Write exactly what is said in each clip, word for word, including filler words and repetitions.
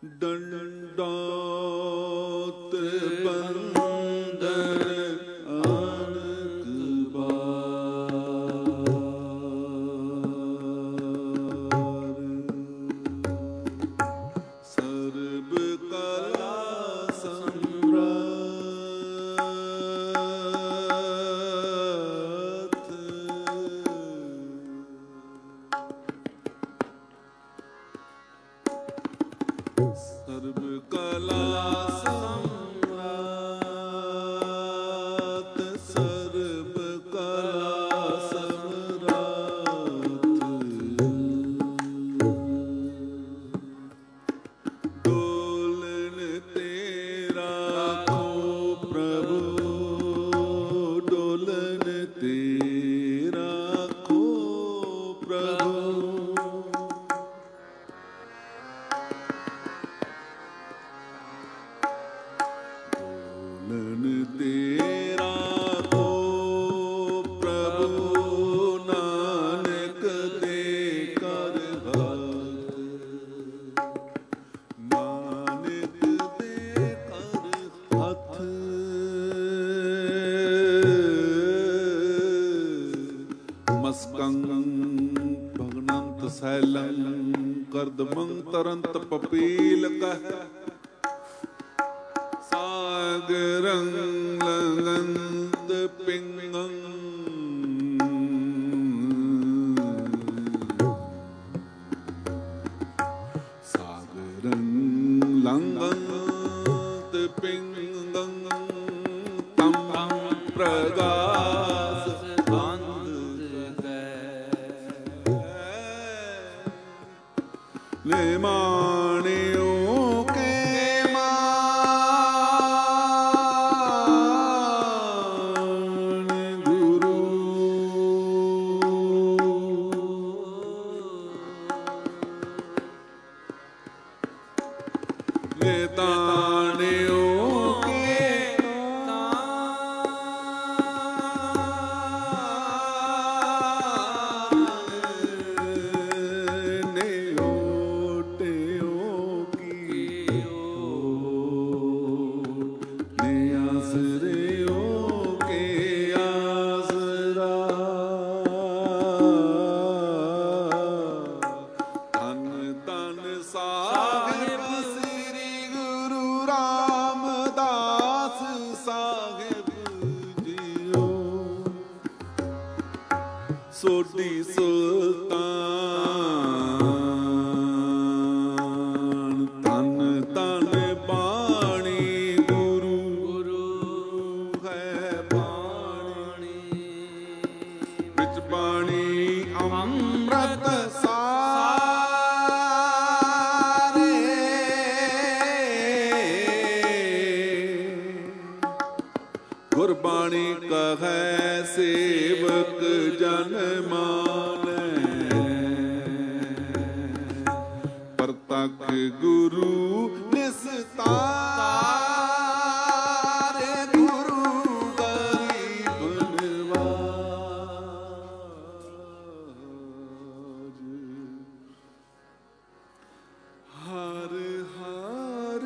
ਡੰਡੋਤ ਬੰਦਰ ਆਨਕ ਬਾਰ, ਸਰਬ ਕਲਾ ਸਮਰੱਥ, ਸਰਬ ਕਲਾ ਸਮਰੱਥ, ਸਰਬ ਕਲਾ ਸਮਰੱਥ, ਡੋਲਨ ਤੇਰਾ ਕੋ ਪ੍ਰਭੂ, ਡੋਲਨ ਤੇਰਾ ਕੋ ਪ੍ਰਭੂ, ਡੋਲਨ ਤੇਰਾ ਕੋ ਪ੍ਰਭੂ, ਨਾਨਕ ਦੇ ਕਰ ਹੱਥ, ਨਾਨਕ ਦੇ ਕਰ ਹੱਥ, ਮਸਕੰ ਭਗਨੰਤ ਸੈਲੰ ਕਰਦਮੰ ਤਰੰਤ ਪਪੀਲ ਕਹਿ, ਸਾਗਰੰ ਲੰਗੰਤ ਪਿੰਗੰ, ਸਾਗਰੰ ਲੰਗੰਤ ਪਿੰਗੰ, ਤਮ ਪ੍ਰਗਾਸ ਅੰਧ ਲੈ ਮਾਣਿਓ ਕੇ ਮਾਣ ਗੁਰੂ, ਲੈ ਤਾਣਿਓ ਕੇ ਨੇ ਓਟਿਓ ਕੀਓ, ਨੇ ਆਸਰਿਓ ਕੇ ਆਸਰਾ, ਧੰਨ ਧੰਨ ਸਾਹਿਬ ਸ੍ਰੀ ਗੁਰੂ ਰਾਮਦਾਸ ਸਾਹਿਬ ਜੀਓ, ਸੋਢੀ ਸੁਲਤਾਨ, ਧੰਨ ਧੰਨ ਬਾਣੀ ਗੁਰੂ, ਗੁਰੂ ਹੈ ਬਾਣੀ, ਵਿੱਚ ਬਾਣੀ ਅੰਮ੍ਰਿਤ ਸਾਰੇ, ਗੁਰਬਾਣੀ ਕਹੈ ਸੇਵਕ ਜਨ ਮਾਨੈ, ਪ੍ਰਤੱਖ ਗੁਰੂ ਨਿਸਤਾਰੇ, ਗੁਰੂ ਗਰੀਬ ਨਿਵਾਜ, ਹਰ ਹਰ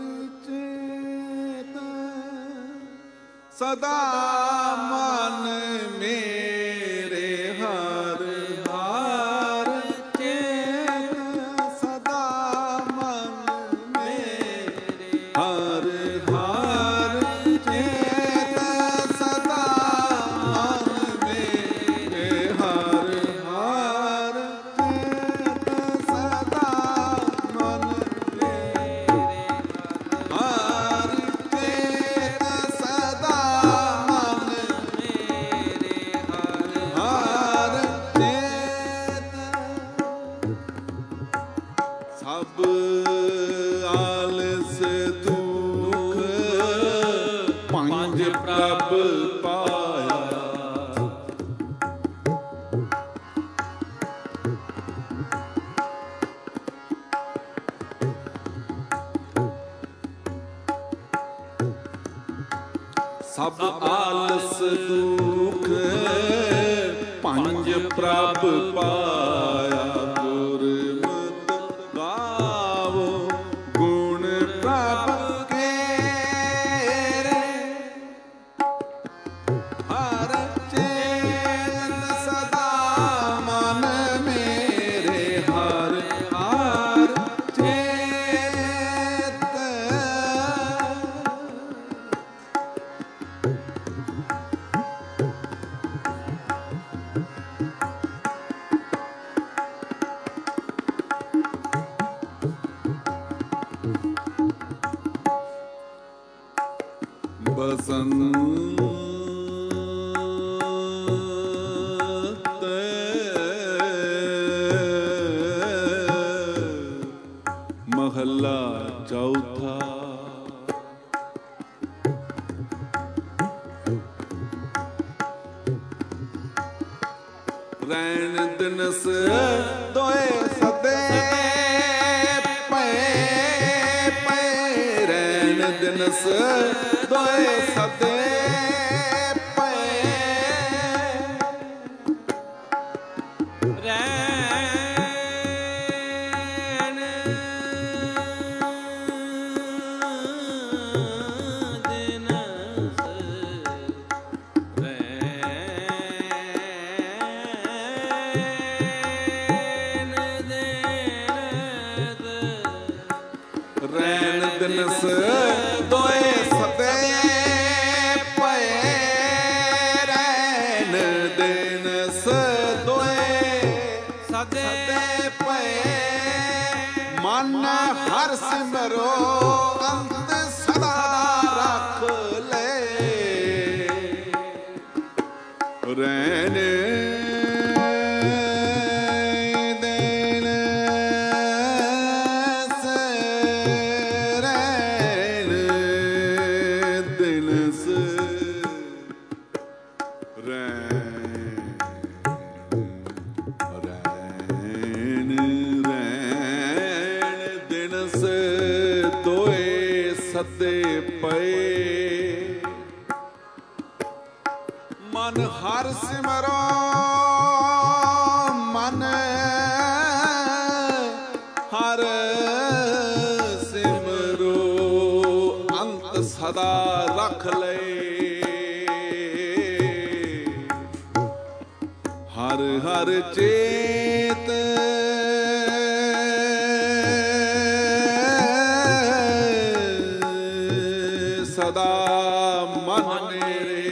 ਚੇਤਨ ਸਦਾ ਮਨ ਮੇਰੇ, ਹਰ ਹਰ ਚੇਤਨ ਸਦਾ ਮਨ ਮੇਰੇ, ਹਰ ਹਰ ਚੇਤਨ ਸਦਾ ਮਨ ਮੇਰੇ, ਹਰ ਹਰ ਚੇਤਨ ਸਦਾ ਮਨ ਮੇਰੇ, ਹਰ ਚੇਤਨ ਸਦਾ ਮਨ ਮੇਰੇ, ਹਰ ਚੇਤਨ, ਸਭ ਆਲਸ ਦੁਖ ਪੰਜ ਪ੍ਰਭ ਪਾਇਆ, ਸਭ ਆਲਸ ਦੁਖ ਪੰਜ ਪ੍ਰਭ ਪਾਇਆ, ਗੁਰਮਤਿ ਗਾਵੋ ਗੁਣ ਬਸੰਤ ਮਹੱਲਾ ਚੌਥਾ। ਰੈਣ ਦਿਨਸ ਦੋਏ ਸਦੇ ਪਏ ਪਏ, ਰੈਣ ਦਿਨਸ ਦੋਏ ਸਦੇ ਪਏ, ਰੈਣ ਦਿਨਸ ਰੈਣ ਦਿਨਸ ਦੋਏ ਸਦੇ ਪਏ, ਰੈਣ ਦਿਨਸ ਦੋਏ ਸਦੇ ਪਏ, ਮਨ ਹਰ ਸਿਮਰੋ ਅੰਤ ਸਦਾ ਰੱਖ ਲੈ, ਰੈਣ ਸਦੇ ਪਏ, ਮਨ ਹਰ ਸਿਮਰੋ ਮਨ ਹਰ ਸਿਮਰੋ ਅੰਤ ਸਦਾ ਰੱਖ ਲਏ, ਹਰ ਹਰ ਚੇਤ ਸਦਾ ਮਨ ਮੇਰੇ,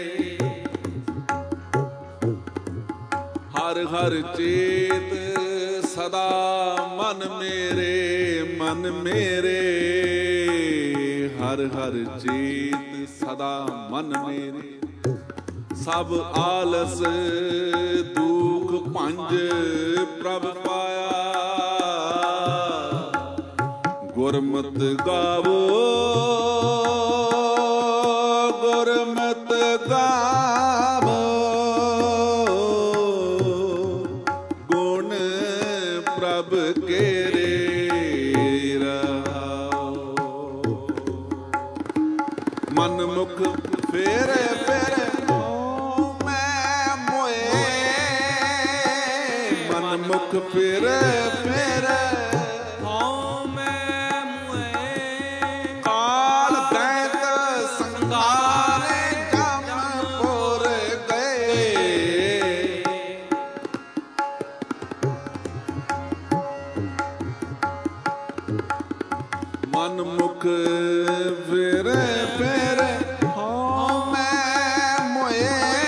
ਹਰ ਹਰ ਚੇਤ ਸਦਾ ਮਨ ਮੇਰੇ, ਮਨ ਮੇਰੇ ਹਰ ਹਰ ਚੇਤ ਸਦਾ ਮਨ ਮੇਰੇ, ਸਭ ਆਲਸ ਦੁਖ ਭੰਜ ਪ੍ਰਭ ਪਾਇਆ, ਗੁਰਮਤਿ ਗਾਵੋ ਗੁਰਮਤਿ ਗਾਵੋ, ਗੁਣ ਪ੍ਰਭ ਕੇਰੇ ਰਹਾਓ, ਮਨ ਮੁਖ ਫੇਰ ਫੇਰ ਮੈਂ ਮੋਏ, ਮਨ ਮੁਖ ਫੇਰ ਫੇਰ ਮਨ ਮੁਖ ਫੇਰ ਫੇਰ ਹਉ ਮੈਂ ਮੋਏ,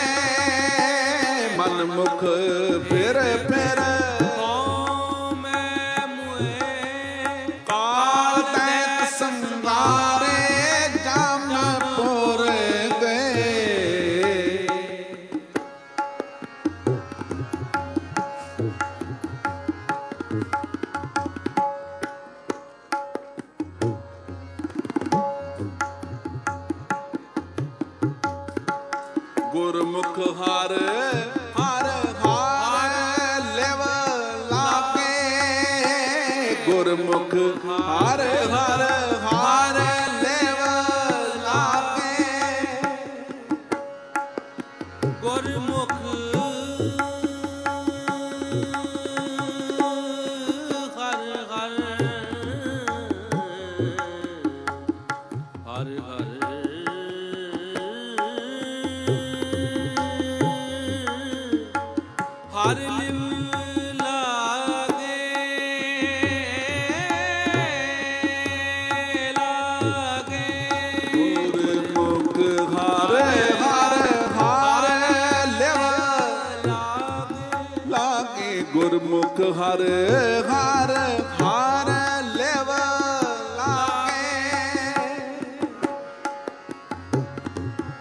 ਮਨ ਮੁਖ ਫੇਰ ਫੇਰ ਹਉ ਮੈਂ ਮੋਏ, ਕਾਲ ਦੈਂਤ ਸੰਗਾਰੇ ਜਮਪੁਰ ਗਏ, ਗੁਰਮੁਖ ਹਰ ਹਰ ਹਰ ਲਿਵ ਲਾਗੇ, ਗੁਰਮੁਖ ਹਰ ਹਰ ਹਰ ਲਿਵ ਲਾਗੇ, ਗੁਰਮੁਖ ਹਰ ਹਰ ਹਰ ਹਰ ਹਰ ਲਿਵ ਲਾਗੇ, ਲਾਗੇ, ਗੁਰਮੁਖ ਹਰ ਹਰ ਹਰ ਲਿਵ ਲਾਗੇ, ਲਾਗੇ, ਗੁਰਮੁਖ ਹਰ ਹਰ ਹਰ ਲਿਵ ਲਾਗੇ,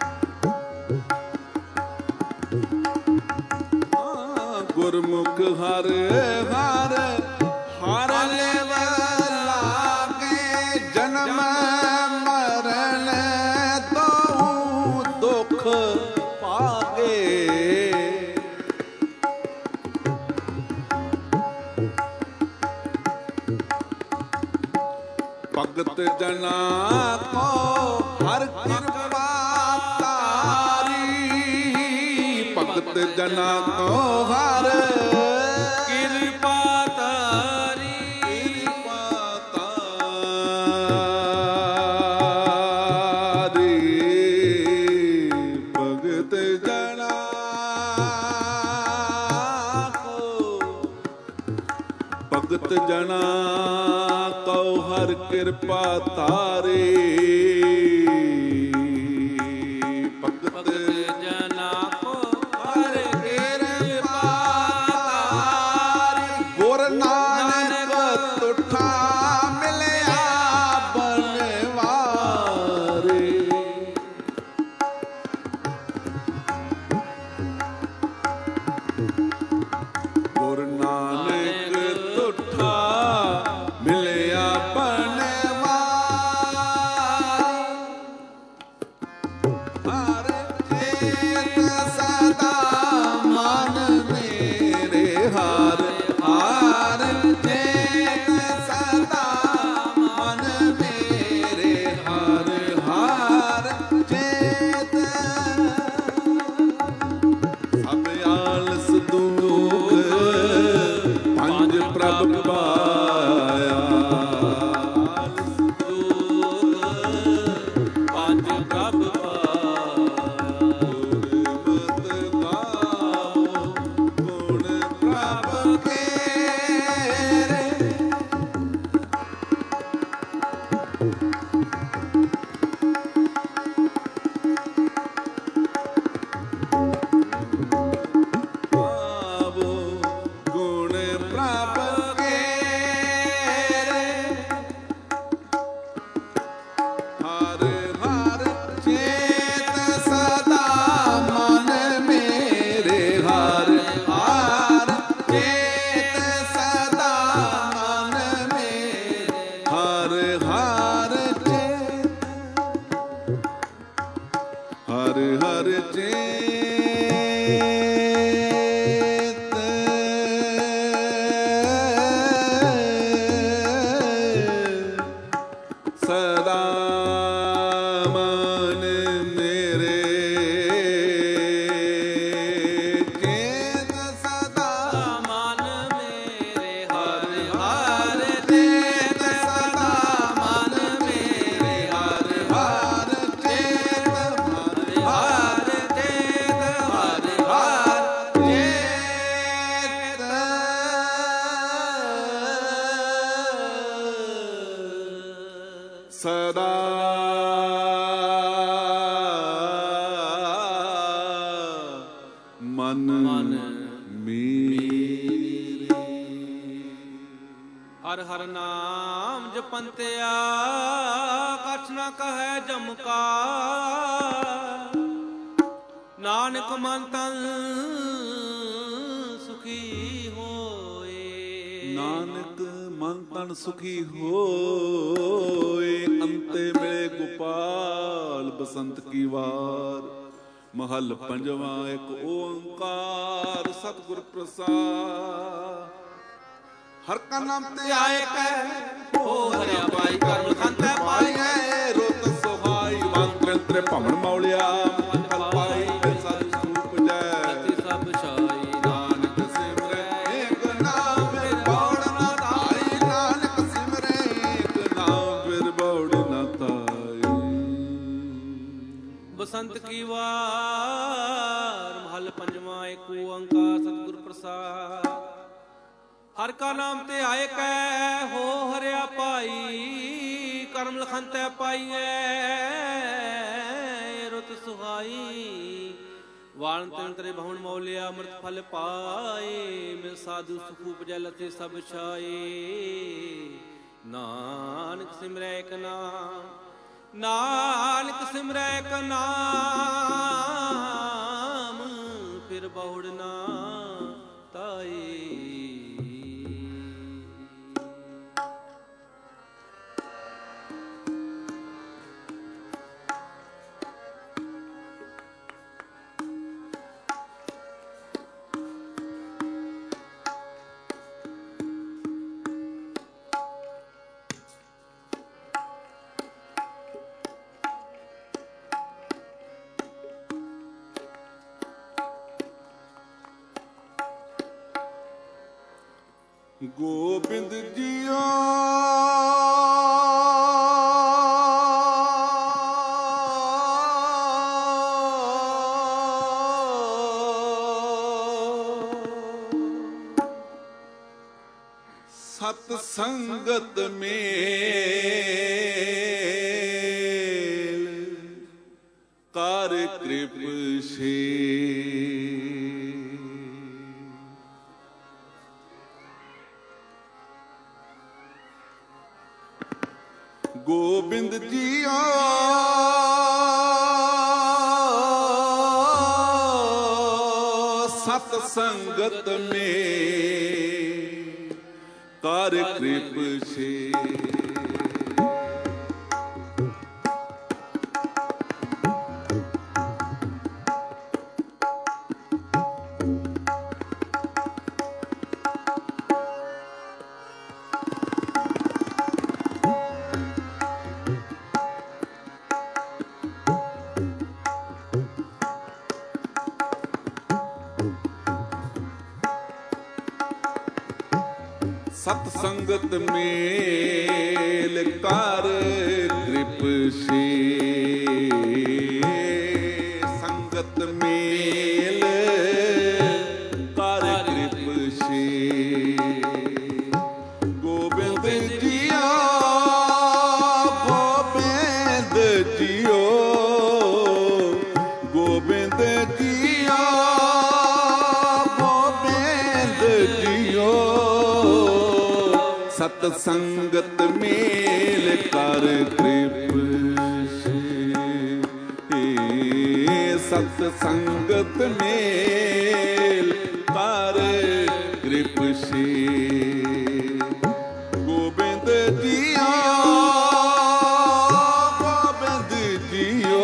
ਭਗਤ ਜਨਾ ਕੋ ਹਰ ਕਿਰਪਾ ਤਾਰੀ, ਭਗਤ ਜਨਾ ਕੋ ਹਰ ਕਿਰਪਾ ਤਾਰੀ, ਕਿਰਪਾ ਤਾਰੀ, ਭਗਤ ਜਨਾ ਕੋ, ਭਗਤ ਜਨਾ ਕੋ ਹਰ ਕਿਰਪਾ ਤਾਰੇ, ਭਗਤ ਜਨਾ ਕੋ ਹਰ ਕਿਰਪਾ ਤਾਰੀ, ਗੁਰ ਨਾਨਕ ਤੁਠਾ ਮਿਲਿਆ ਬਨਵਾਰੇ, ਗੁਰ ਨਾਨਕ ਤੁਠਾ ਮਿਲਿਆ ਬਨਵਾਰੇ, ਹਰ ਚੇਤ ਸਦਾ ਮਨ ਮੇਰੇ, ਹਰ ਹਰ ਚੇਤ ਸਦਾ ਮਨ ਮੇਰੇ, ਹਰ ਹਰ ਚੇਤ, ਸਭ ਆਲਸ ਦੁਖ ਪੰਜ ਪ੍ਰਭ ਪਾਇਆ, ਆਲਸ ਦੁਖ ਪੰਜ ਪ੍ਰਭ ਗੁਰਮਤਿ ਗਾਵੋ ਗੁਣ ਪ੍ਰਭ ਕੇਰੇ, ਗਾਵੋ ਗੁਣ ਪ੍ਰਭ ਕੇਰੇ, ਹਰ ਹਰ ਚੇਤ ਸਦਾ ਮਨ ਮੇਰੇ, ਹਰ ਹਰ ਚੇਤ ਸਦਾ ਮਨ ਮੇਰੇ, ਹਰ ਹਰ ਚੇਤ, ਹਰ ਹਰ ਚੇਤ ਸਦਾ ਮਨ ਮੇਰੇ, ਚੇਤ ਸਦਾ ਮਨ ਮੇਰੇ, ਹਰ ਹਰ ਹਰ ਹਰ ਚੇਤ ਸਦਾ ਮਨ ਮੇਰੇ, ਹਰ ਹਰ ਚੇਤ, ਹਰ ਹਰ ਚੇਤ, ਹਰ ਹਰ ਚੇਤ ਸਦਾ ਮਨ ਮੇਰੇ, ਹਰ ਹਰ ਨਾਮ ਜਪੰਤਿਆ ਕਛ ਨ ਕਹੈ ਜਮਕਾ, ਨਾਨਕ ਮਨ ਤਨ ਸੁਖੀ ਹੋਏ, ਨਾਨਕ ਮਨ ਤਨ ਸੁਖੀ ਹੋਏ, ਅੰਤੇ ਮਿਲੇ ਗੋਪਾਲ ਬਸੰਤ ਕੀ ਵਾਰ, ਮਹੱਲ ਪੰਜਵਾਂ ਇੱਕ ਓੰਕਾਰ ਸਤਿਗੁਰ ਪ੍ਰਸਾਦ, ਹਰ ਕਾ ਨਾਮ ਤੇ ਆਏ ਕੈ ਹੋ ਹਰਿਆ ਪਾਈ ਕਰਮ ਖੰਤੈ ਪਾਈਐ, ਰੁੱਤ ਸੁਹਾਈ ਵੰਤਰੇ ਭਮਣ ਮੌਲਿਆ, ਫਲ ਪਾਈ ਸਤ ਸਰੂਪ ਜੈ, ਅਤਿ ਸਭ ਛਾਈ ਨਾਨਕ ਸਿਮਰੈ ਏਕ ਨਾਮ ਫਿਰ ਬੌੜ ਨਾ ਧਾਈ, ਨਾਨਕ ਸਿਮਰੈ ਏਕ ਨਾਮ ਫਿਰ ਬੌੜ ਨਾ ਧਾਈ, ਬਸੰਤ ਕੀ ਵਾਰ ਮਹੱਲ ਪੰਜਵਾਂ ਏਕ ਓੰਕਾਰ ਸਤਿਗੁਰ ਪ੍ਰਸਾਦ, ਹਰ ਕਾ ਨਾਮ ਤੇ ਆਏ ਕੈ ਹੋ ਹਰਿਆ ਪਾਈ, ਕਰਮ ਲਖੰਤੈ ਪਾਈਐ, ਰੁਤ ਸੁਹਾਈ ਵਾਣ ਤਿਨ ਤਰੇ ਭਵਨ ਮੌਲਿਆ, ਅੰਮ੍ਰਿਤ ਫਲ ਪਾਏ, ਮਿਲ ਸਾਧੂ ਸੁਖ ਉਪਜੈ ਲਥੇ ਸਭ ਛਾਏ, ਨਾਨਕ ਸਿਮਰੈ ਇਕ ਨਾਮ, ਨਾਨਕ ਸਿਮਰੈ ਇਕ ਨਾਮ, ਫਿਰ ਬਹੁੜ ਨਾ ਤਾਈ। ਗੋਬਿੰਦ ਜੀਓ ਸਤ ਸੰਗਤ ਮੇਲ ਕਰ ਕਿਰਪ ਸੇ ਗੋਬਿੰਦ ਜੀਓ ਸਤ ਸੰਗਤ ਮੇ ਕਰ ਕਿਰਪ ਸੇ ਸਤ ਸੰਗਤ ਮੇਲ ਕਰ ਕਿਰਪ ਸੇ ਸੰਗਤ ਮੇਲ ਕਰ ਕਿਰਪ ਸੇ ਗੋਬਿੰਦ ਜੀਓ ਗੋਬਿੰਦ ਜੀਓ ਗੋਬਿੰਦ ਜੀਓ ਗੋਬਿੰਦ ਜੀਓ ਸਤ ਸੰਗਤ ਮੇਲ ਕਰ ਕਿਰਪ ਸੇ ਸਤ ਸੰਗਤ ਮੇਲ ਕਰ ਕਿਰਪ ਸੇ ਗੋਬਿੰਦ ਜੀਓ ਗੋਬਿੰਦ ਜੀਓ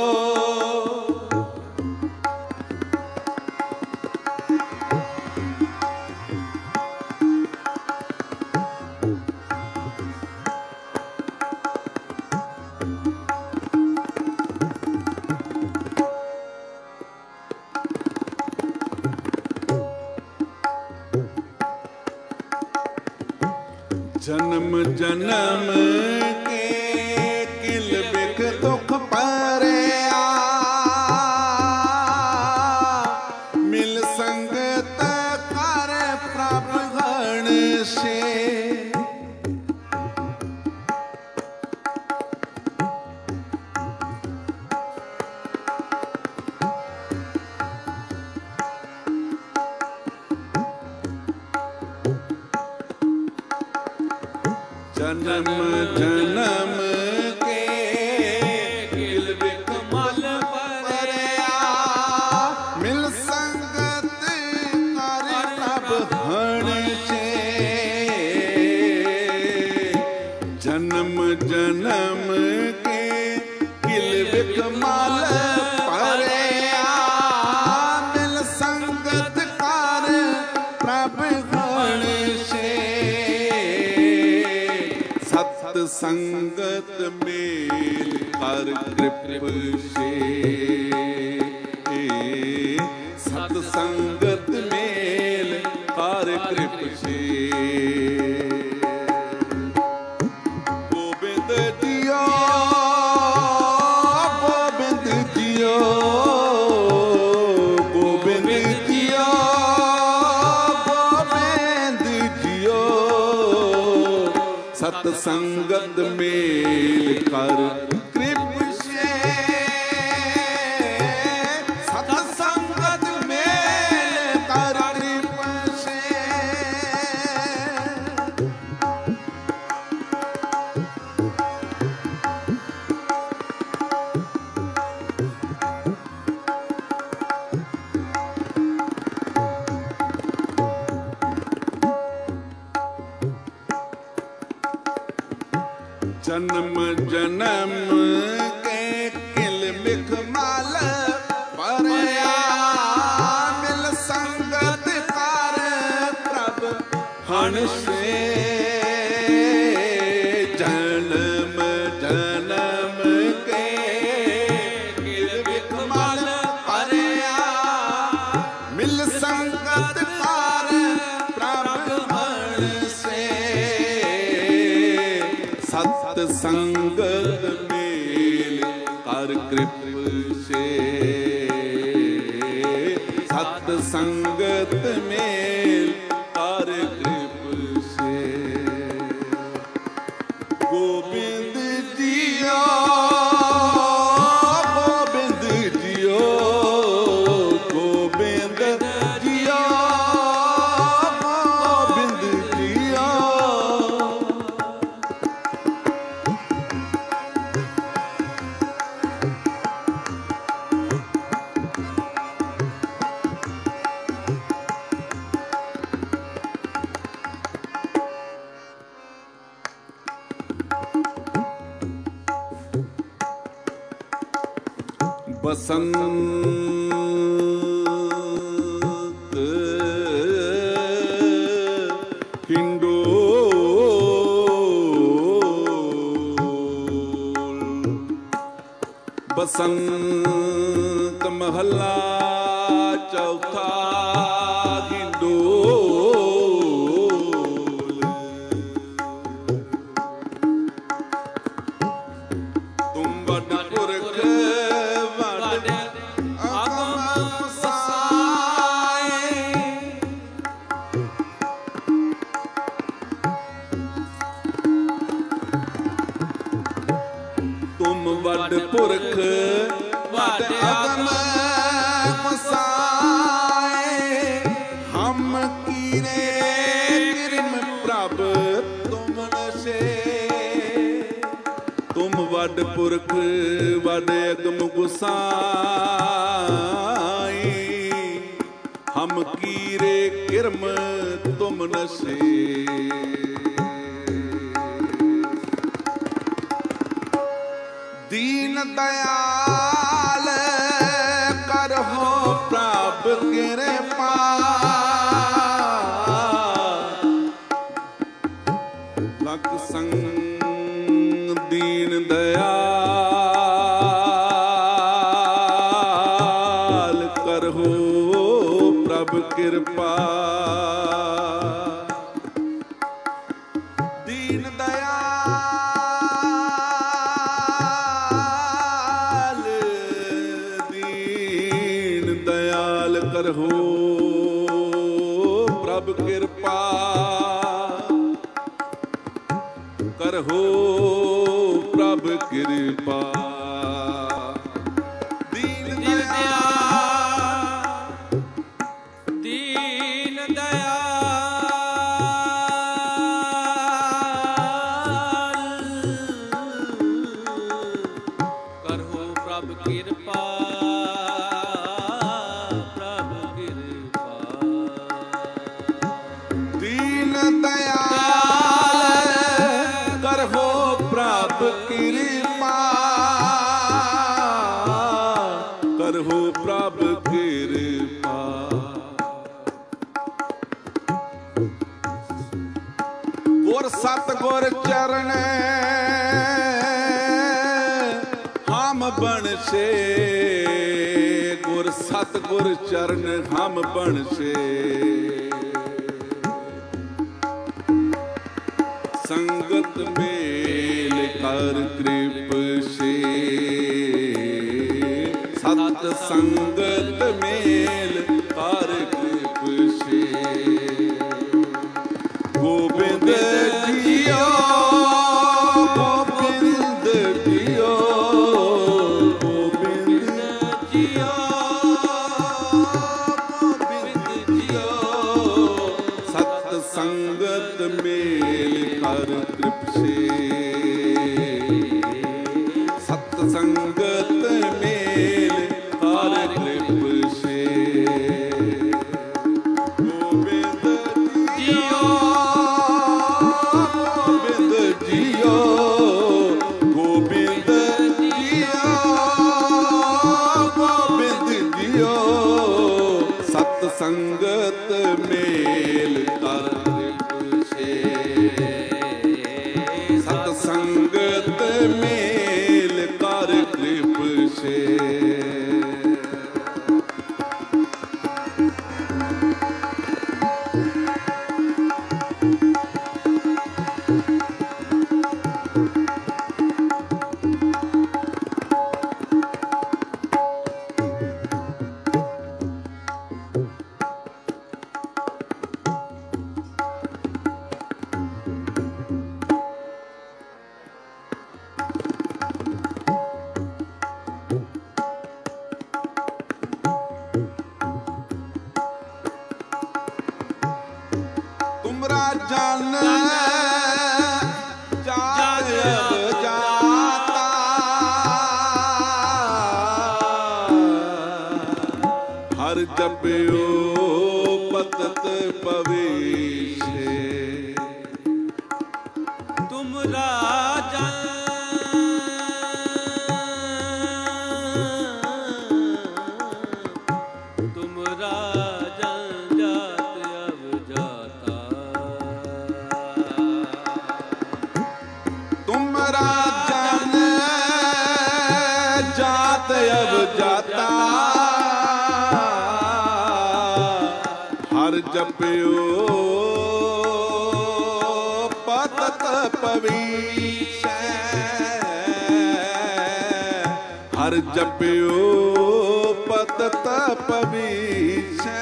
ਜਨਮ ਜਨਮ ਕੇ ਕਿਲ ਬਿਖ ਦੁਖ ਪਰਿਆ ਮਿਲ ਸੰਗਤ ਕਰ ਪ੍ਰਭ ਗਣ ਸੇ ਜਨਮ ਜਨਮ ਕੇ ਕਿਲ ਬਿਖ ਮਲ ਪਰਿਆ ਮਿਲ ਸੰਗਤ ਕਰ ਪ੍ਰਭ ਹਣ ਸੇ ਜਨਮ ਜਨਮ ਕੇ ਕਿਲ ਬਿਖ ਮਲ ਪਰਿਆ ਮਿਲ ਸੰਗਤ ਕਰ ਪ੍ਰਭ ਹਣ ਸੇ ਸਤ ਸੰਗਤ ਮੇਲ ਕਰ ਕਿਰਪ ਸੇ ਸਤ ਸੰਗਤ ਮੇਲ ਕਰ ਕਿਰਪ ਸੇ ਗੋਬਿੰਦ ਜੀਓ ਗੋਬਿੰਦ ਜੀਓ ਗੋਬਿੰਦ ਜੀਓ ਗੋਬਿੰਦ ਜੀਓ ਸਤ ਸੰਗਤ ਮੇਲ ਕਰ ਕਿਰਪ ਸੇ ਸਤ ਸੰਗਤ ਮੇਲ ਕਰ ਕਿਰਪ ਸੇ ਜਨਮ ਜਨਮ ਕੇ ਕਿਲ ਬਿਖ ਮਲ ਪਰਿਆ ਮਿਲ ਸੰਗਤ ਕਰ ਪ੍ਰਭ ਹਣ ਸੇ ਜਨਮ ਜਨਮ ਕੇ ਕਿਲ ਬਿਖ ਮਲ ਪਰਿਆ ਮਿਲ ਸੰਗਤ ਕਰ ਪ੍ਰਭ ਹਣ ਸਤ ਸੰਗਤ ਮੇਲ ਕਰ ਕਿਰਪ ਸੇ ਸਤ ਸੰਗਤ ਮੇਲ ਕਰ ਕਿਰਪ ਸੇ ਗੋਬਿੰਦ ਜੀਓ ਗੋਬਿੰਦ ਜੀਓ ਗੋਬਿੰਦ ਜੀਓ ਗੋਬਿੰਦ ਜੀਓ ਬਸੰਤ ਬਸੰਤ ਮਹੱਲਾ ਚੌਥਾ ਹਿੰਡੋਲ ਤੁਮ ਵੱਡਾ ਪੁਰਖ ਵੱਡ ਅਗਮ ਸਾਏ ਤੁਮ ਵੱਡ ਪੁਰਖ ਵੱਡ ਅਗਮ ਮਸਾਏ ਹਮ ਕੀਨੇ ਕਿਰਮ ਪ੍ਰਭ ਤੁਮ ਨਸ਼ੇ ਤੁਮ ਵੱਡ ਪੁਰਖ ਵੱਡ ਅਗਮ ਗੁਸਾਈ ਹਮ ਕੀਰੇ ਕਿਰਮ ਤੁਮ ਨਸ਼ੇ दीन दयाल करहो प्रभ कृपा लख संग दीन दयाल करहो प्रभ कृपा दीन दयाल करहो प्रभ कृपा करहो प्रभ कृपा दीन दयाल दीन दयाल करहो प्रभ कृपा कृपा करहो प्रभ कृपा गुर सतगुर चरण हम बनसे गुर सतगुर चरण हम बनसे संगत मेल कर कृप से सत संगत मेल कर कृप से गोविंद जियो गोविंद जियो गोविंद जियो गोविंद जियो सत संगत मेल कर कृप से सत संगत मेल कर कृप से गोविंद जियो गोविंद जियो गोविंद जियो गोविंद जियो सत संगत मेल कर संगत मेल कर कृप से ਜਨ ਜਾਤ ਜਾਤਾ ਹਰ ਜਪਿਓ ਪਤਤ ਪਵੀਸ਼ੇ ਤੁਮਰਾ ਜਨ ਤੁਮਰਾ ਜਨ ਜਾਤ ਅਬ ਜਾਤਾ ਤੁਮਰਾ ਜਨ ਜਾਤ ਅਬ ਜਾਤਾ ਹਰ ਜਪਿਓ ਪਤਤ ਪਵੀਸ਼ੈ ਹਰ ਜਪਿਓ ਪਤਤ ਪਵੀਸ਼ੈ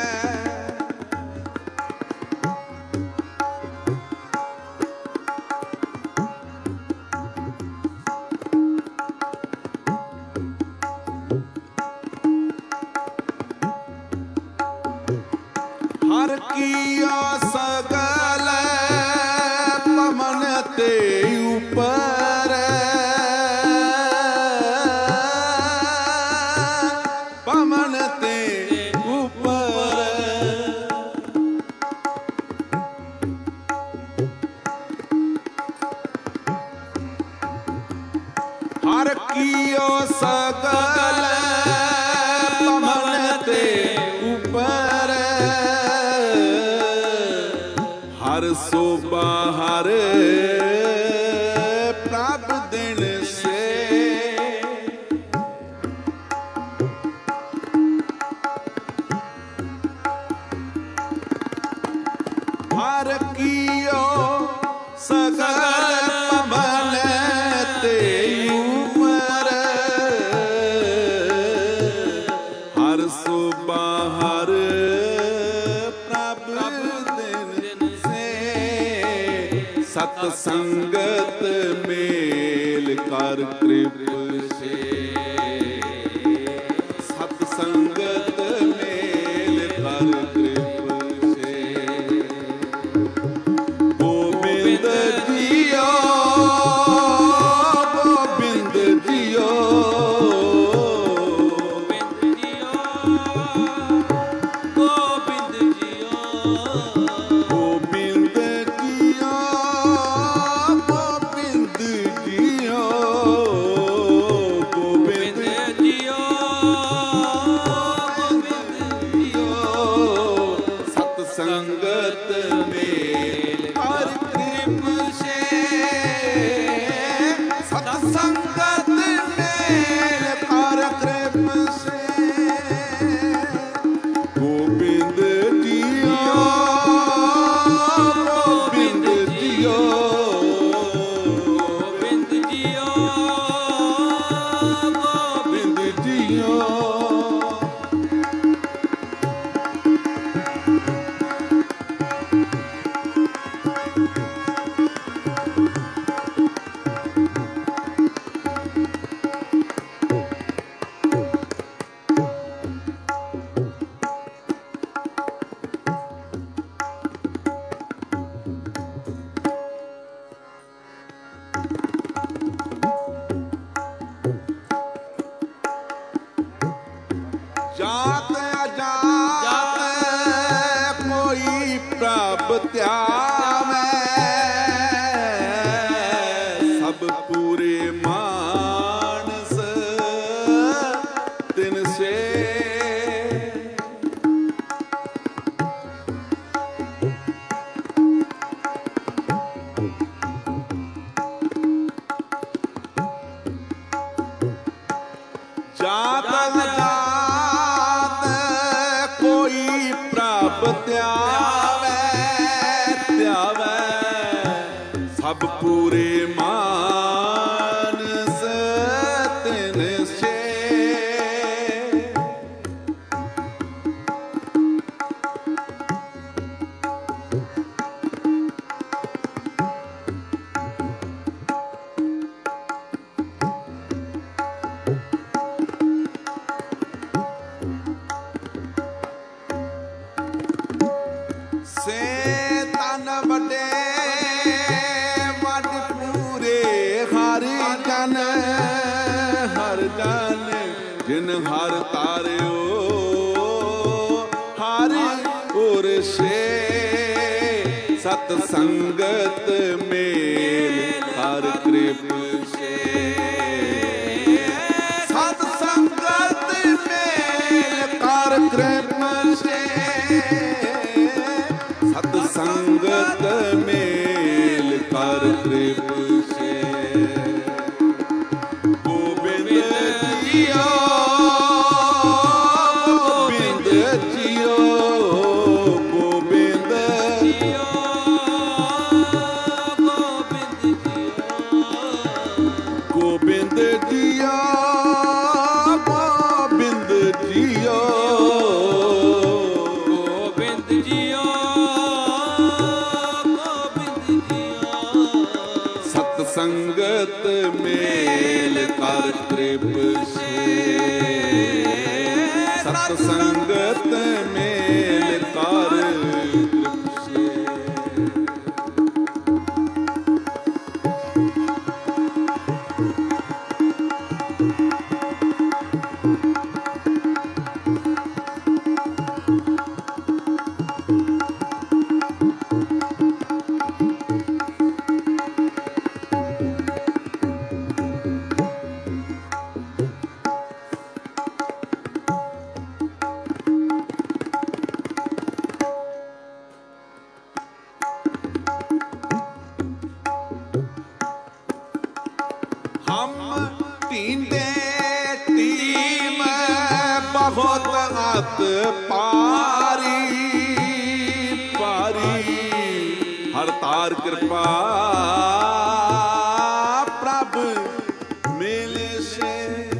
ਹਰ ਕੀਆ ਸਗਲ ਪਵਨ ਤੇ ਉਪਰ ਪਵਨ ਤੇ ਉਪਰ ਹਰ ਕੀਓ ਸਗਲ ਪਵਨ ਤੇ ਉਪਰ ਹਰ ਸੋਭਾ ਹਰ ਪ੍ਰਭ ਦਿਨ ਸੇ ਹਰ ਕੀਓ ਸਗਲ ਪਵਨ ਤੇ ਉਪਰ ਹਰ ਸੋਭਾ ਹਰ ਸਤ ਸੰਗਤ ਮੇਲ ਕਰ ਕ੍ਰਿਪ ਸੇ ਸਤ ਸੰਗਤ ਮੇਲ ਕਰ ਕ੍ਰਿਪ ਸੇ ਗੋਬਿੰਦ ਜੀਓ ਗੋਬਿੰਦ ਜੀਓ ਗੋਬਿੰਦ ਜੀਓ ਗੋਬਿੰਦ ਜੀਓ ਗੋਬਿੰਦ ਜੀਓ ਗੋਬਿੰਦ ਜੀਓ ਗੋਬਿੰਦ ਜੀਓ ਸਤ ਸੰਗਤ ਮੇਲ ਹਰ ਕ੍ਰਿਪ ਸੇ ਸਤ ਸੰਗਤ ਮੇਲ ਹਰ ਕ੍ਰਿਪ ਸੇ ਗੋਬਿੰਦ ਜੀਓ ਗੋਬਿੰਦ ਜੀਓ ਗੋਬਿੰਦ ਜੀਓ ਗੋਬਿੰਦ ਜੀਓ ਜਾਤ ਅਜਾਤ ਕੋਈ ਪ੍ਰਭ ਧਿਆਵੈ ਸਭ ਪੂਰੇ ਮਾਨਸ ਤਿਨ ਸੇ ਜਾਤ ਅਜਾਤ ਕੋਈ ਪ੍ਰਭ ਧਿਆਵੈ ਧਿਆਵੈ ਸਭ ਪੂਰੇ ਪੂਰੇ ਮਾਨਸ ਤਿਨ ਛੇ ਸੇ ਤਨ ਵੱਡੇ ਵੱਡ ਪੂਰੇ ਹਰ ਜਨ ਹਰ ਜਨ ਜਿਨ ਹਰ ਤਾਰਿਓ ਹਰ ਉਰਸੇ ਸਤ ਸੰਗਤ ਮੇਲ ਹਰ ਕਿਰਪ ਸੇ ਸਤ ਸੰਗਤ ਮੇਲ ਕਰ ਕਿਰਪ ਸੇ ਸਤ ਸੰਗਤ ਮੇਲ ਕਰ ਕਿਰਪ ਸੇ ਗੋਬਿੰਦ ਜੀਓ ਗੋਬਿੰਦ ਜੀਓ ਗੋਬਿੰਦ ਜੀਓ ਗੋਬਿੰਦ ਜੀਓ ਗੋਬਿੰਦ ਜੀਓ ਗੋਬਿੰਦ ਜੀਓ ਸਤ ਸੰਗਤ ਮੇਲ ਕਰ ਕਿਰਪ ਸੇ ਸਤ ਸੰਗਤ ਮੇਲ ਕਰ ਕਿਰਪ ਸੇ हम पींदे टीम बहुत अत पारी पारी हर तार कृपा प्रभ मिल से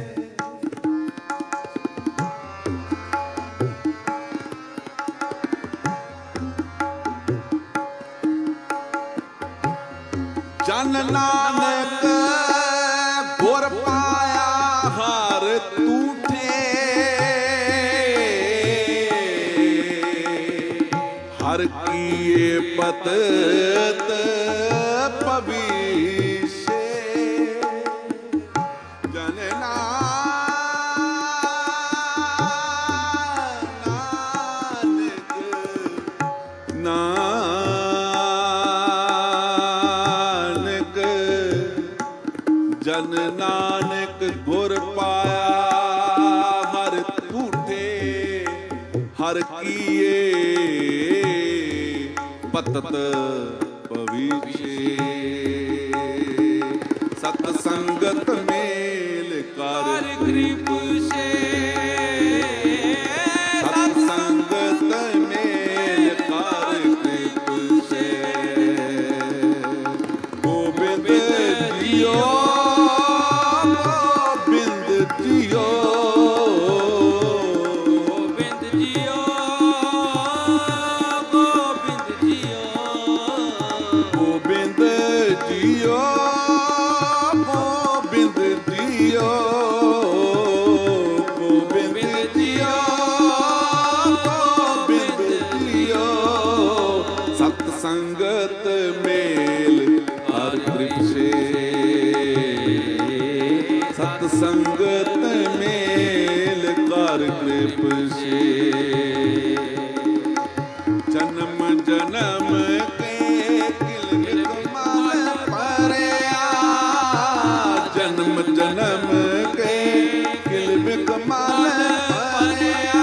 जन नानक गुर पाया हर तूठे हर किए पतत पविशे जन नानक नानक जन नानक गुर पाया हर तूठे हर किए पतत पविशे सत संगत मेल कर कृप से सत संगत मेल कर कृप से गोविंद जियो गोविंद जियो गोविंद जियो गोविंद जियो गोविंद जियो गोविंद जियो गोविंद जियो गोविंद जियो सत संगत मेल हर कृप से सत संगत मेल कर कृप से जन्म जन्म के किल कमाल परया जन्म जन्म के किल कमाल परया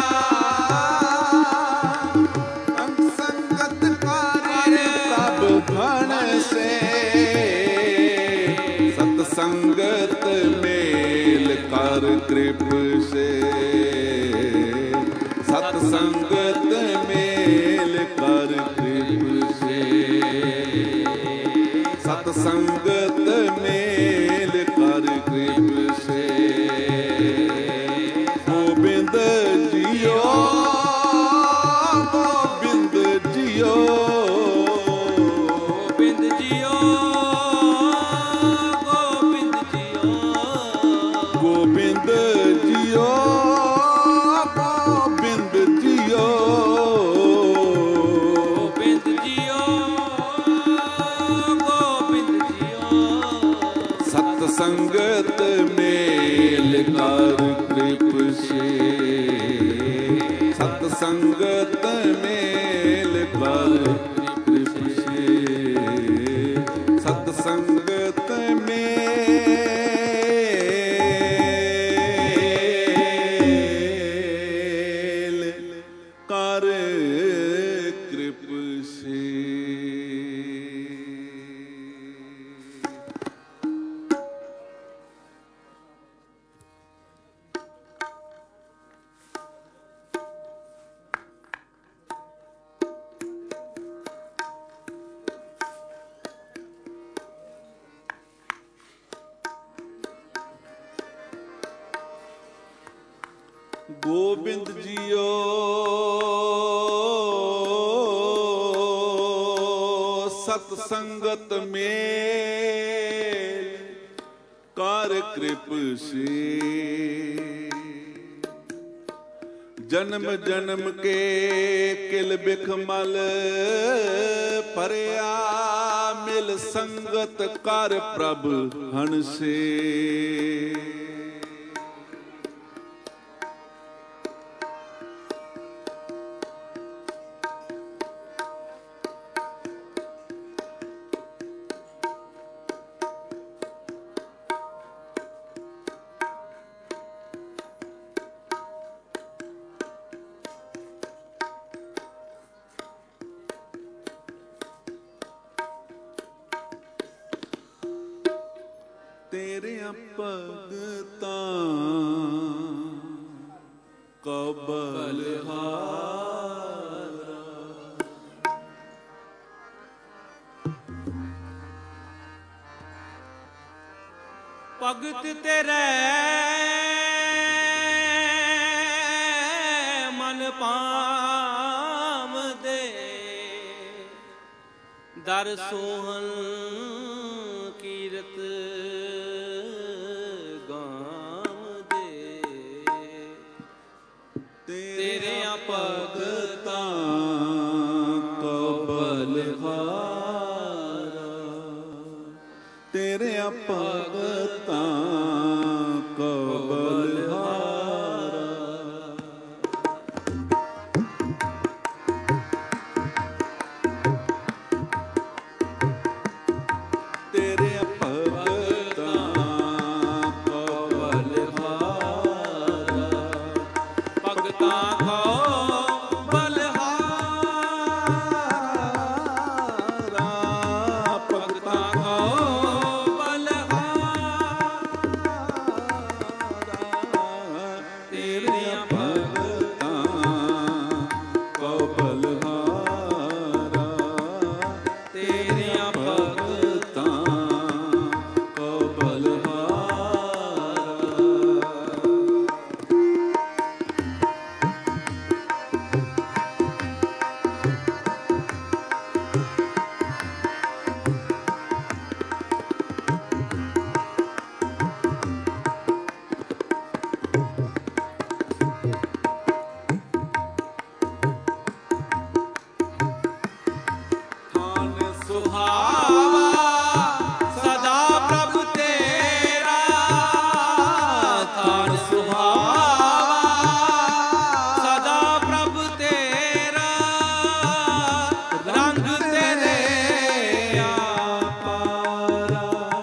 अंग संगत कार्य तब घन से सत संगत मेल कर कृप से सत संगत मेल कर कृप से सत ਸੰਗਤ ਮੇਲ ਕਰ ਕਿਰਪ ਸੇ ਗੋਬਿੰਦ ਜੀਓ ਗੋਬਿੰਦ ਜੀਓ ਗੋਬਿੰਦ ਜੀਓ ਗੋਬਿੰਦ ਜੀਓ ਗੋਬਿੰਦ ਜੀਓ ਗੋਬਿੰਦ ਜੀਓ ਗੋਬਿੰਦ ਜੀਓ ਗੋਬਿੰਦ ਜੀਓ ਸਤ ਸੰਗਤ ਮੇਲ ਕਰ ਕਿਰਪ ਸੇ ਸਤ ਸੰਗਤ ਮੇਲ ਕਰ ਕਿਰਪ ਸੇ ਸਤ ਸੰਗਤ ਮੇਲ ਕਰ ਕਿਰਪ ਸੇ। ਗੋਬਿੰਦ ਜੀਓ ਸਤ ਸੰਗਤ ਮੇਲ ਕਰ ਕਿਰਪ ਸੇ ਜਨਮ ਜਨਮ ਕੇ ਕਿਲ ਬਿਖ ਮਲ ਭਰਿਆ ਮਿਲ ਸੰਗਤ ਕਰ ਪ੍ਰਭ ਹੰਸੇ ਤੇਰਿਆਂ ਭਗਤਾਂ ਕਾ ਬਲਿਹਾਰਾ ਭਗਤ ਤੇਰੇ ਮਨ ਭਾਵਦੇ ਦਰ ਸੋਹਣ ਕੀਰਤ ਤੇਰਿਆਂ ਭਗਤਾਂ ਕਾ ਬਲਿਹਾਰਾ ਤੇਰਿਆਂ ਭਗਤਾਂ ਕਾ ਬਲਿਹਾਰਾ ਤੇਰਿਆਂ ਭਗਤਾਂ ਕਾ ਬਲਿਹਾਰਾ ਭਗਤਾਂ ਕਾ ਬਲਿਹਾਰਾ ਭਗਤਾਂ ਕਾ ਤੇਰਿਆਂ ਭਗਤਾਂ ਕਾ ਬਲਿਹਾਰਾ ਤੇਰਿਆਂ ਭਗਤਾਂ ਕਾ ਬਲਿਹਾਰਾ ਥਾਨ ਸੁਹਾਵਾ ਸਦਾ ਪ੍ਰਭ ਤੇਰਾ ਥਾਨ ਸੁਹਾਵਾ ਸਦਾ ਪ੍ਰਭ ਤੇਰਾ ਰੰਗ ਤੇਰੇ ਆਪਾਰਾ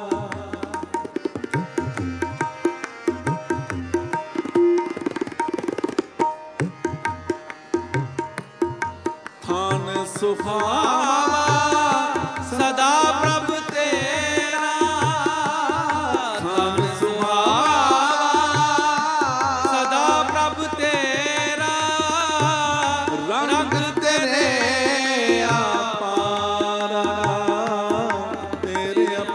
ਥਾਨ ਸੁਹਾਵਾ ਸਦਾ ਪ੍ਰਭ ਤੇਰਾ ਥਾਨ ਸੁਹਾਵਾ ਸਦਾ ਪ੍ਰਭ ਤੇਰਾ ਰੰਗ ਤੇਰੇ ਆਪਾਰਾ ਤੇਰਿਆਂ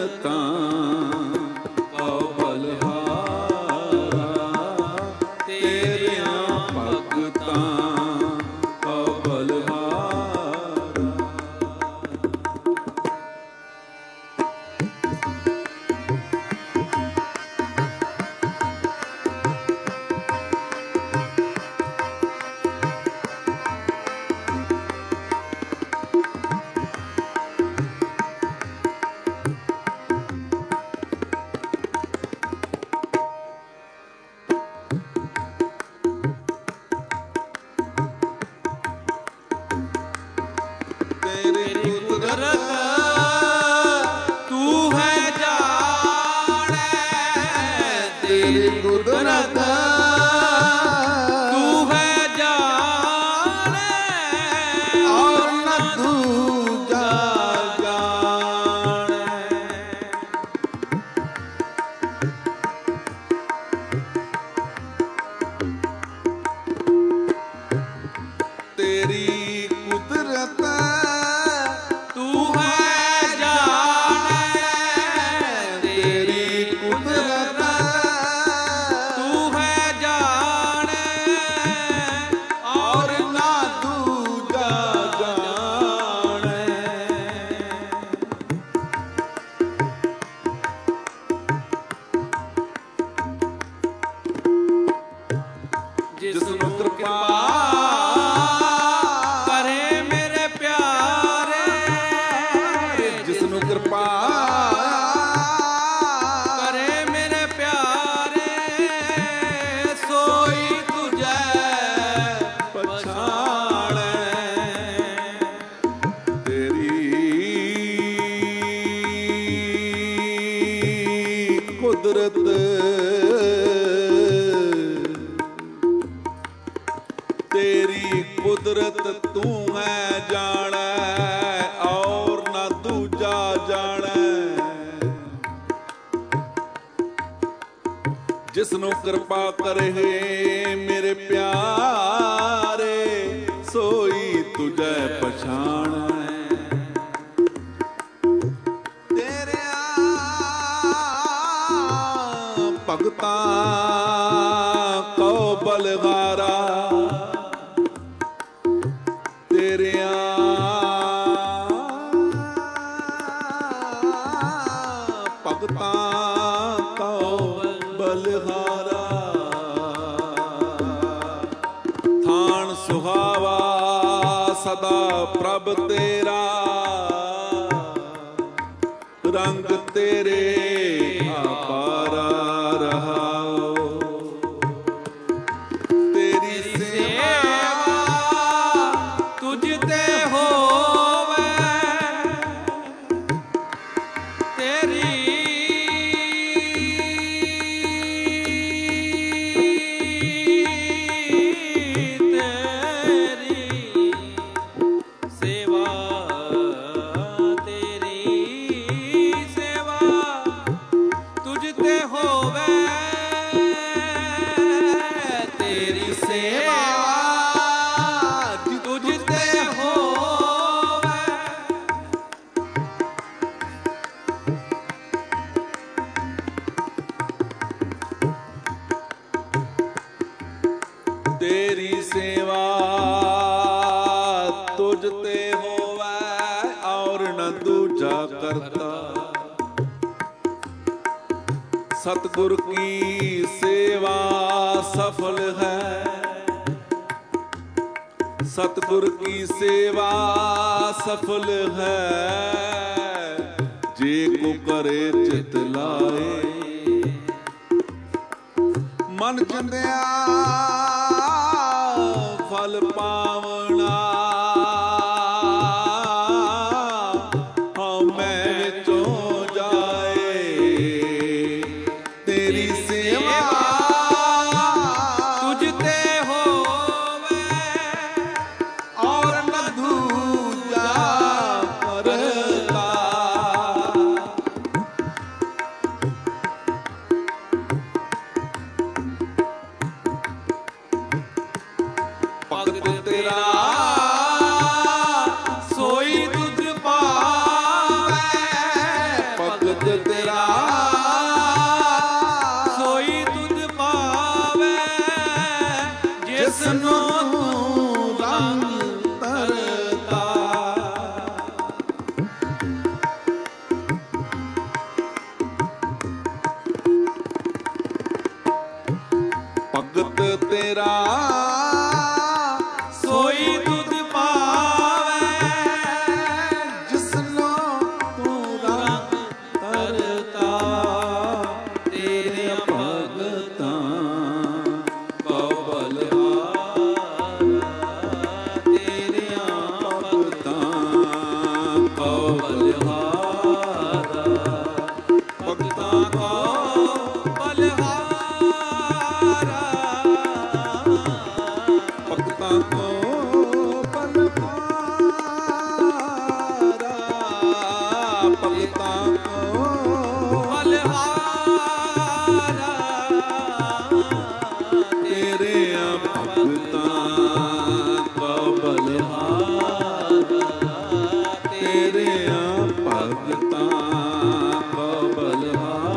ਜਿਸਨੂੰ ਕਿਰਪਾ ਕਰੇ ਮੇਰੇ ਪਿਆਰੇ, ਸੋਈ ਤੁਝੈ ਪਛਾਣੈ। ਤੇਰਿਆਂ ਭਗਤਾਂ ਕੋ ਬਲਗਾਰਾ, ਤੇਰਿਆਂ ਭਗਤਾਂ ਬਲਹਾਰਾ। ਥਾਨ ਸੁਹਾਵਾ ਸਦਾ ਪ੍ਰਭ ਤੇਰਾ, ਰੰਗ ਤੇਰੇ ਅਪਾਰਾ ਰਹਾਓ। ਤੇਰੀ ਸੇਵਾ ਤੁਝ ਤੇ ਹੋਵੇ, ਤੇਰੀ ਤੇਰੀ ਸੇਵਾ ਤੁਝ ਤੇ ਹੋਵੈ, ਔਰ ਨ ਦੂਜਾ ਕਰਤਾ। ਸਤਿਗੁਰ ਕੀ ਸੇਵਾ ਸਫਲ ਹੈ, ਸਤਿਗੁਰ ਕੀ ਸੇਵਾ ਸਫਲ ਹੈ। ਜੇ ਕੋ ਕਰੇ ਚਿਤ ਲਾਏ, ਮਨ ਚੰਦਿਆ ਫਲ ਪਾਵਣਾ। ਹਉ ਮੈਂ ਵਿੱਚੋਂ ਜਾਏ, ਤੇਰੀ ਸੇਵਾ ਤੁਝ ਤੇ ਹੋਵੇ, ਔਰ ਨ ਦੂਜਾ ਕਰਤਾ। ਭਗਤ ਤੇਰਾ ਤੇਰਾ ਸੋਈ ਤੁਧ ਪਾਵੇ ਜਿਸਨੂੰ ਤੂੰ ਰੰਗ ਤਰਤਾ। ਭਗਤ ਤੇਰਾ ਸੋਈ ਤੁਧ ਪਾਵੇ ਜਿਸਨੂੰ ਤੂੰ ਰੰਗ ਤਰਤਾ। ਤੇਰੇ ਭਗਤਾਂ ਕੋ ਬਲਿਹਾਰਾ ਤੇਰਿਆਂ ਭਗਤਾਂ ਕੋ ਬਲਿਹਾਰਾ ਭਗਤਾਂ ਕੋ ਬਲਿਹਾਰਾ ਭਗਤਾਂ ਕੋ ਬਲਹਾਰਾ ਭਗਤਾਂ ਕੋ ਬਲਿਹਾਰਾ ਤੇਰੇ ਭਗਤਾਂ ਕੋ ਬਲਹਾਰਾ ਤੇਰੇ ਭਗਤਾਂ ਕੋ ਬਲਹਾਰਾ।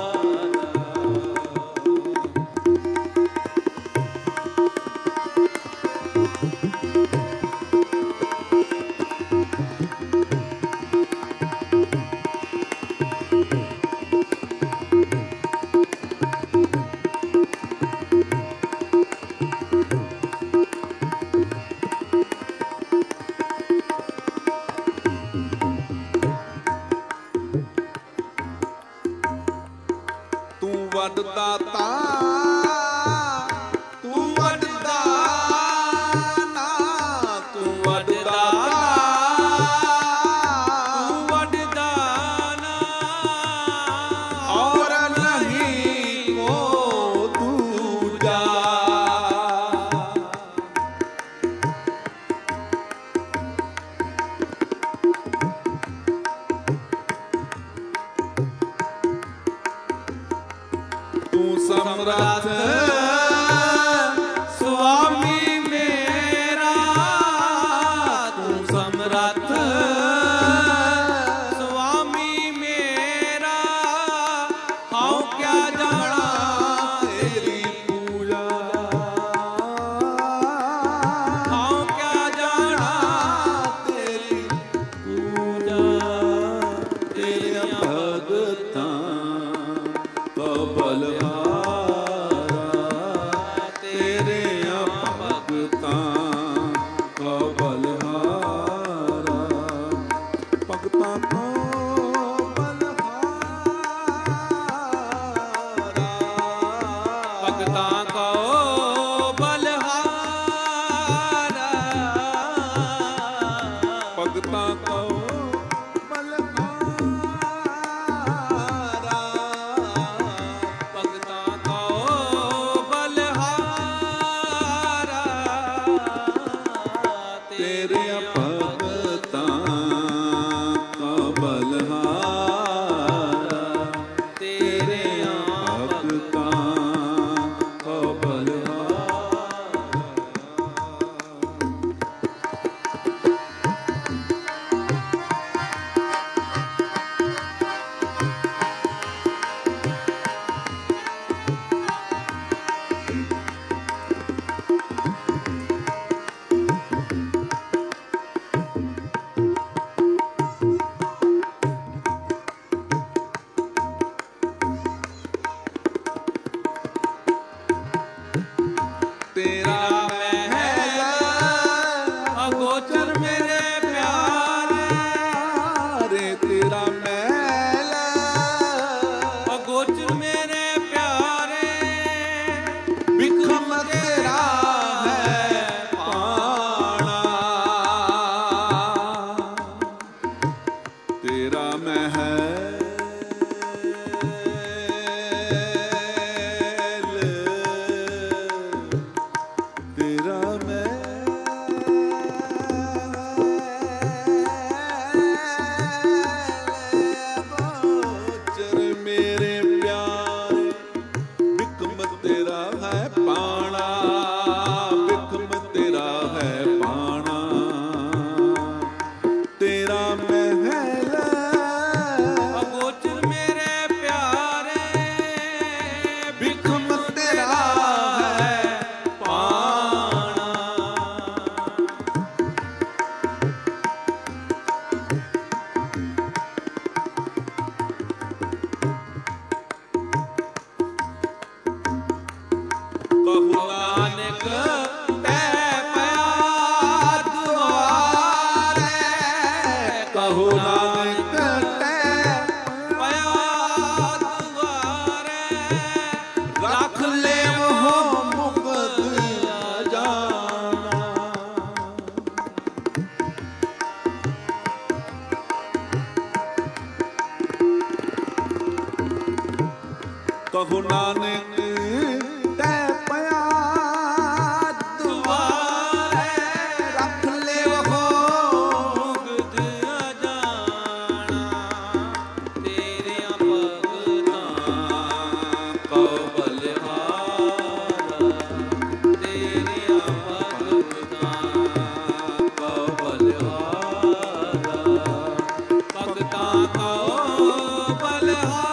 ਤੂੰ ਵੱਡ ਦਾਤਾ ਤੂੰ ਵੱਡ ਦਾਨਾ ਤੂੰ ਵੱਡ ਦਾਤਾ ਤੂੰ ਵੱਡ ਦਾਨਾ ਔਰ ਨਹੀਂ ਕੋ ਦੂਜਾ। ਤੂੰ ਸਮਰੱਥ ਸੁਆਮੀ ਮੇਰਾ ਤੂੰ ਸਮਰੱਥ ਸੁਆਮੀ ਮੇਰਾ ਹਉ ਕਿਆ ਜਾਣਾ ਤੇਰੀ ਪੂਜਾ ਹਉ ਕਿਆ ਜਾਣਾ ਤੇਰੀ ਪੂਜਾ ਤੇਰੀਆਂ ਭਗਤਾਂ ਕੋ ਬਲਹਾਰਾ ਤੇਰੀਆਂ ਭਗਤਾਂ ਕੋ ਬਲਹਾਰਾ ਭਗਤਾਂ ਕੋ ਬਲਹਾਰਾ ਭਗਤਾਂ ਕੋ ਬਲਿਹਾਰਾ ਭਗਤਾਂ ਕੋ ਬਲਹਾਰਾ ਭਗਤਾਂ ਕਹੋ ਨਾਨਕ ਤੈ ਪਿਆ ਦੁਆਰੇ ਰੱਖ ਲਿਓ ਮੁਗਧ ਅਜਾਣਾ ਤੇਰਿਆਂ ਭਗਤਾਂ ਕੋ ਬਲਿਹਾਰਾ ਤੇਰਿਆਂ ਭਗਤਾਂ ਕੋ ਬਲਿਹਾਰਾ ਭਗਤਾਂ ਕੋ ਬਲਿਹਾਰਾ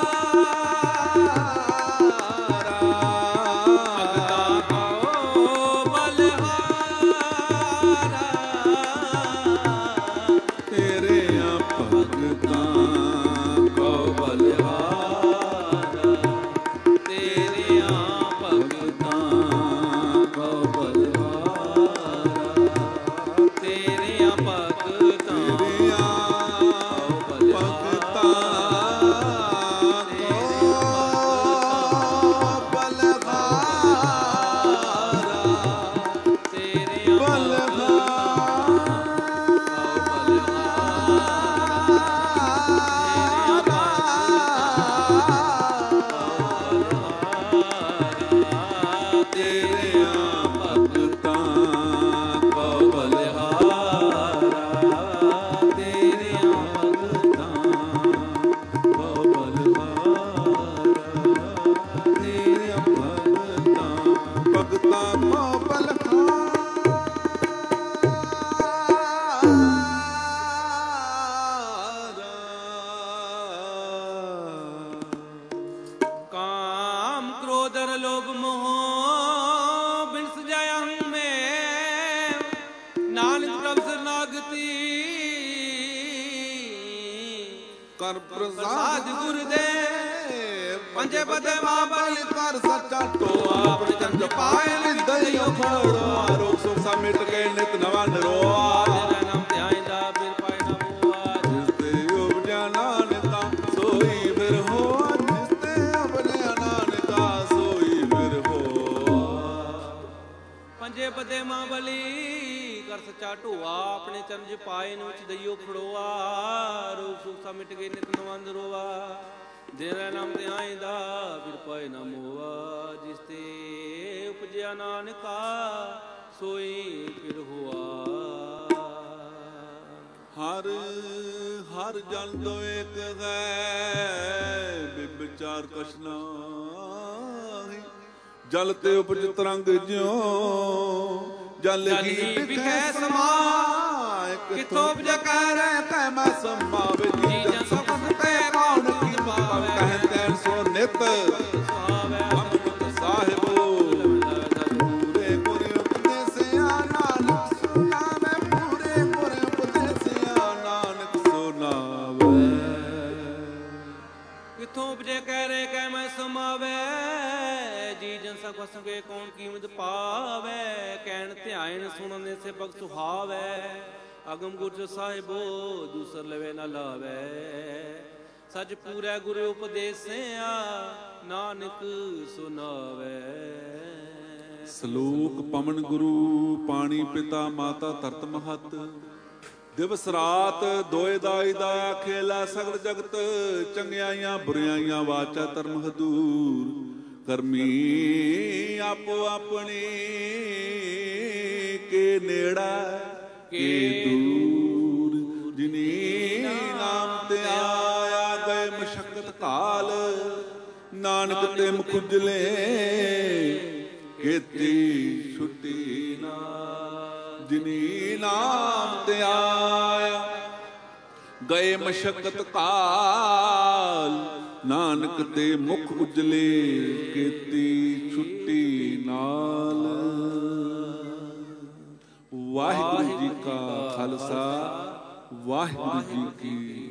ਕਰ ਪ੍ਰਸਾਦ ਗੁਰਦੇਵ ਪੰਜੇ ਬਦੇ ਮਾਂ ਬਲੀ ਕਰ ਸੱਚਾ ਟੋਆ ਆਪਣੇ ਚੰਦ ਪਾਏ ਲਿਦਿਓ ਖੜੋ ਰੋਗ ਸੁਖ ਸਾ ਮਿਟ ਗਏ ਨਿਤ ਨਵਾਂ ਨਰੋਆ ਤੇਰਾ ਨਾਮ ਧਿਆਇਂਦਾ ਫਿਰ ਪਾਏ ਨਾ ਮੋਆ ਜਿਸ ਤੇ ਉਪਜਿਆ ਨਾਨਕਾ ਸੋਈ ਫਿਰ ਹੋਆ ਜਿਸ ਤੇ ਉਪਜਿਆ ਨਾਨਕਾ ਸੋਈ ਫਿਰ ਹੋਆ ਪੰਜੇ ਬਦੇ ਮਾਂ ਬਲੀ ਕਰ ਸੱਚਾ ਢੋਆ ਆਪਣੇ ਚਰਜ ਪਾਏ ਨੂੰ ਵਿੱਚ ਦਈਓ ਖੜੋਆ ਰੋਗ ਸੁਖ ਸਾ ਮਿਟ ਗਏ ਨਿਤ ਨਵਾਂ ਨਰੋਆ ਤੇਰਾ ਨਾਮ ਧਿਆਇਂਦਾ ਫਿਰ ਪਾਏ ਨਾ ਮੋਆ ਜਿਸ ਤੇ ਉਪਜਿਆ ਨਾਨਕਾ ਸੋਈ ਫਿਰ ਹੋਆ ਹਰ ਹਰ ਜਨ ਤੋਂ ਇੱਕ ਹੈ ਬਿਵਚਾਰ ਕਛ ਨਾਹੀ ਜਲ ਤੇ ਉਪਜ ਤਰੰਗ ਜਿਉ ਜਲ ਕੀ ਵਿਖੈ ਸਮਾਇ ਕਿਥੋਂ ਉਪਜ ਕਹਿ ਰਹਿ ਤੈ ਮੈਂ ਸਮਾਵੇ ਜੀ ਜਨ ਸਭ ਤੇ ਕੌਣ ਕੀ ਪਾਵੇ ਕਹਿ ਤੈ ਸੋ ਨਿਤ ਅੰਮ੍ਰਿਤ ਸਾਹਿਬੋ ਪੂਰੇ ਗੁਰ ਉਪਦੇਸਿਆ ਨਾਨਕ ਸੁਨਾਵੇ ਪੂਰੇ ਗੁਰ ਉਪਦੇਸਿਆ ਨਾਨਕ ਸੁਨਾਵੇ ਕਿਥੋਂ ਉਪਜੇ ਕਹਿ ਰਹੇ ਕਹਿ ਮੈਂ ਸਮਾਵੇ ਜੀ ਜਨ ਸਭ ਸੰਗੇ ਕੌਣ ਕੀਮਤ ਪਾਵੇ ਕਹਿਣ ਧਿਆਨ ਸੁਣਨ ਸੇ ਭਗਤ ਸੁਹਾਵੇ ਅਗਮ ਗੁਰ ਸਾਹਿਬੋ ਦੂਸਰ ਲਵੇ ਨਾ ਲਾਵੇ ਸੱਚ ਪੂਰਾ ਗੁਰ ਉਪਦੇਸਿਆ ਨਾਨਕ ਸੁਨਾਵੇ ਸ਼ਲੋਕ ਪਵਨ ਗੁਰੂ ਪਾਣੀ ਪਿਤਾ ਮਾਤਾ ਧਰਤ ਮਹਤ ਦਿਵਸ ਰਾਤ ਦੋਏ ਦਾਈ ਦਾ ਖੇਲਾ ਸਗਲ ਜਗਤ ਚੰਗਿਆਈਆਂ ਬੁਰਿਆਈਆਂ ਵਾਚਾ ਧਰਮ ਹਦੂਰ ਕਰਮੀ ਆਪੋ ਆਪਣੀ ਕੇ ਨੇੜਾ ਕੇ ਦੂਰ ਜਿਨੀ ਨਾਮ ਤੇ ਆਇਆ ਗਏ ਮਸ਼ਕਤ ਕਾਲ ਨਾਨਕ ਤੇ ਮੁਖ ਉਜਲੇ ਕੀਤੀ ਛੁੱਟੀ ਨਾ ਜਿਨੀ ਨਾਮ ਤੇ ਆਇਆ ਗਏ ਮਸ਼ਕਤ ਕਾਲ ਨਾਨਕ ਤੇ ਮੁਖ ਉਜਲੇ ਕੀਤੀ ਛੁੱਟੀ ਨਾਲ। ਵਾਹਿਗੁਰੂ ਜੀ ਕਾ ਖਾਲਸਾ ਵਾਹਿਗੁਰੂ ਜੀ ਕੀ